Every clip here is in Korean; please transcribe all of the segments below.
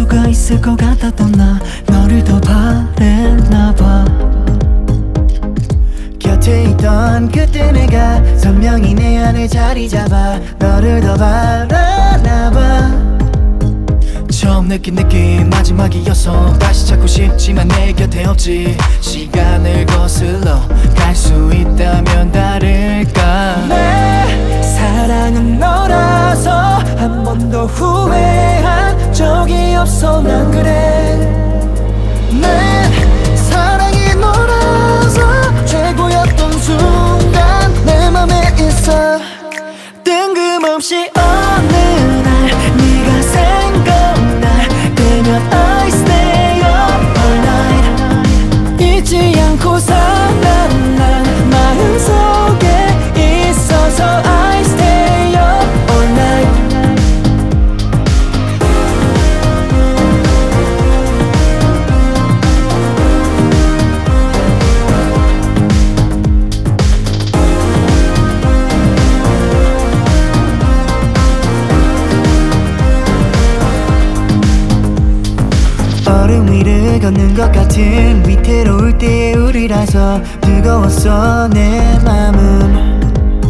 수가 있을 것 같았던 나 너를 더 바랬나봐. 곁에 있던 그때 내가 선명히 내 안에 자리 잡아 너를 더 바라나봐. 처음 느낀 느낌 마지막이어서 다시 찾고 싶지만 내 곁에 없지. 시간을 거슬러 갈 수 있다면 다를까. 내 사랑은 너라서 한 번도 후회한 적이 없어. 난 그래. 내 사랑이 너라서 최고였던 순간 내 맘에 있어. 뜬금없이 어느 날 네가 생각날 때면 I stay up all night. 잊지 않고 살아 난 마음속에 있어서 I stay up all night. 얼음 위를 걷는 것 같은 위태로울 때의 우리라서 뜨거웠어 내 맘은.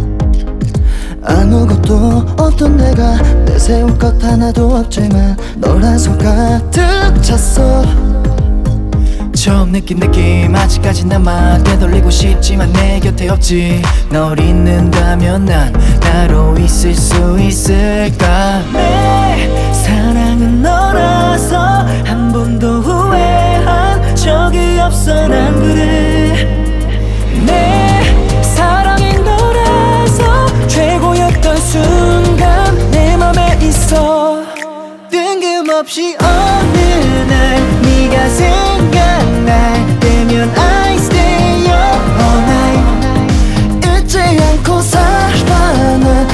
아무것도 없던 내가 내세울 것 하나도 없지만 너라서 가득 찼어. 처음 느낀 느낌 아직까지 남아. 되돌리고 싶지만 내 곁에 없지. 널 잊는다면 난 따로 있을 수 있을까. 내 사랑은 너라서 한 번도 후회한 적이 없어. 난 그래. 내 사랑이 너라서 최고였던 순간 내 맘에 있어. 뜬금없이 어느 날 네가 생각날 때면 I stay up all night. 잊지 않고 살아 난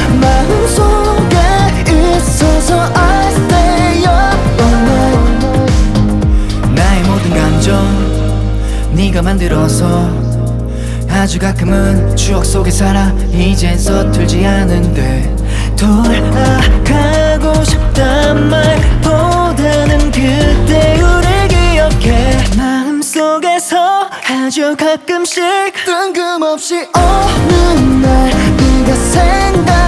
마음속에 있어서 I stay up all night. 나의 모든 감정 네가 만들어서 아주 가끔은 추억 속에 살아. 이젠 서툴지 않은데 돌아가고 싶단 말보다는 그때 우릴 기억해. 마음속에서 아주 가끔씩 뜬금없이 어느 날 네가 생각